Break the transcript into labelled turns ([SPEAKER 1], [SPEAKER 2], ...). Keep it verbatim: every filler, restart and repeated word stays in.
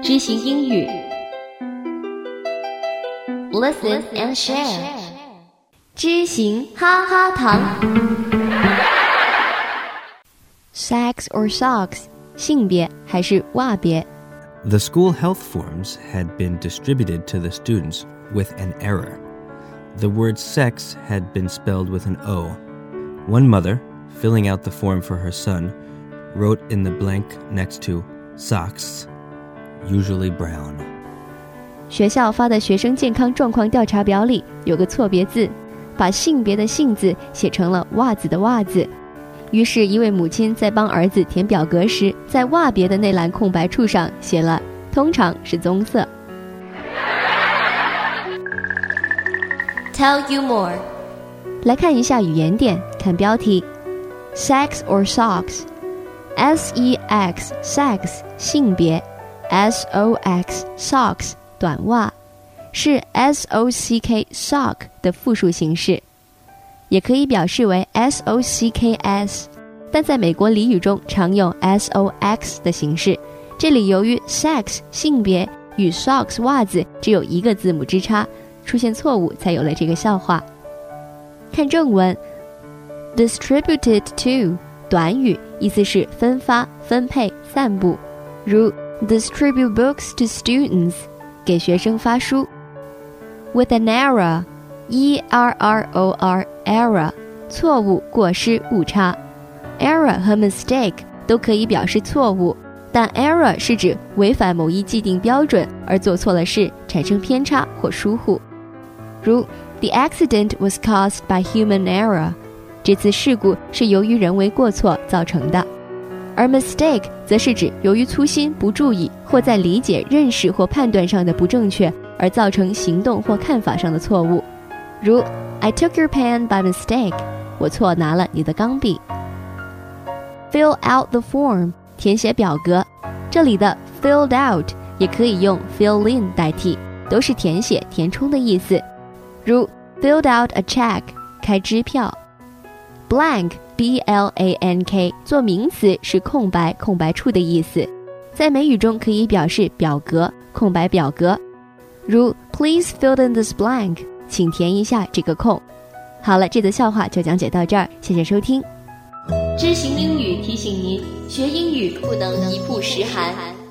[SPEAKER 1] 知行英语 Listen and share 知行哈哈堂 Sex or socks 性别还是袜别
[SPEAKER 2] The school health forms had been distributed to the students with an error. The word sex had been spelled with an O. One mother, filling out the form for her son, wrote in the blank next to socks, usually brown.
[SPEAKER 1] 学校发的学生健康状况调查表里有个错别字，把性别的性字写成了袜子的袜子。于是一位母亲在帮儿子填表格时，在袜别的那栏空白处上写了通常是棕色。 Tell you more 来看一下语言点，看标题 Sex or socks S E X sex 性别 S O X socks 短袜是 S O C K sock 的复数形式，也可以表示为 S O C K S， 但在美国俚语中常用 S O X 的形式。这里由于 sex 性别与 socks 袜子只有一个字母之差，出现错误才有了这个笑话。看正文 Distributed to 短语，意思是分发、分配、散布，如 Distribute books to students 给学生发书。 With an error E R R O R error 错误、过失、误差。 Error 和 mistake 都可以表示错误，但 error 是指违反某一既定标准而做错了事，产生偏差或疏忽。如 The accident was caused by human error 这次事故是由于人为过错造成的。而 mistake 则是指由于粗心、不注意或在理解、认识或判断上的不正确而造成行动或看法上的错误。如 I took your pen by mistake 我错拿了你的钢笔。 Fill out the form 填写表格，这里的 filled out 也可以用 fill in 代替，都是填写、填充的意思。如 filled out a check 开支票。 blank B L A N K 做名词是空白、空白处的意思，在美语中可以表示表格、空白表格。如 Please fill in this blank 请填一下这个空。好了，这则笑话就讲解到这儿，谢谢收听。知行英语提醒您，学英语不能一步十韩。